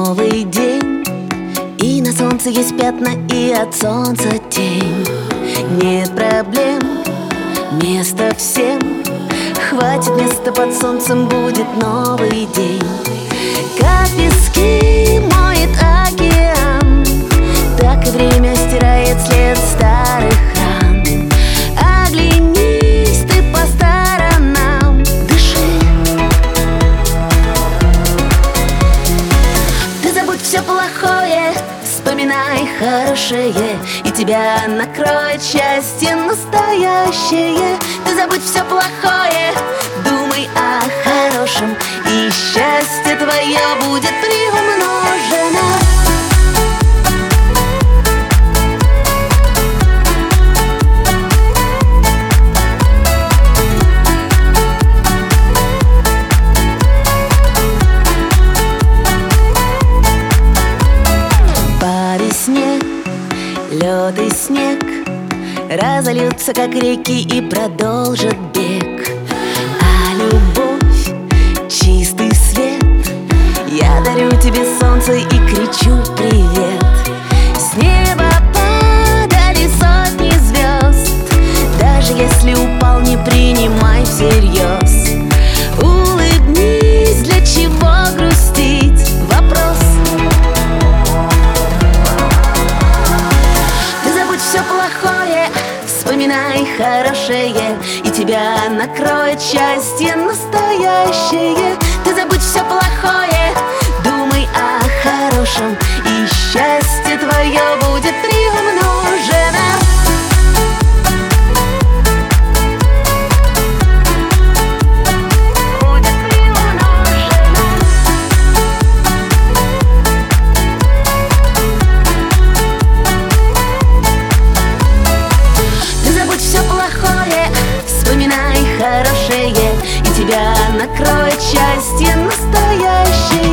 Новый день, и на солнце есть пятна, и от солнца тень. Нет проблем, места всем, хватит места под солнцем, будет новый день. Как пески моет океан, так и время стирает след старых ран. Оглянись ты по сторонам, дыши. Ты забудь все плохое, вспоминай хорошее, и тебя накроет счастье настоящее. Ты забудь все плохое, думай о хорошем, и счастье твое будет приумножено. По весне лед и снег разольются, как реки, и продолжат бег. А любовь — чистый свет. Я дарю тебе солнце и кричу привет. С неба падали сотни звезд. Даже если упал, не принимай всерьез. Улыбнись, для чего грустить? Вопрос. Ты забудь все плохое, вспоминай хорошее, и тебя накроет счастье настоящее. Ты забудь все плохое, думай о хорошем, и счастье твое будет приумножено. Будет приумножено. Ты забудь все плохое, вспоминай хорошее, и тебя накроет счастье настоящее.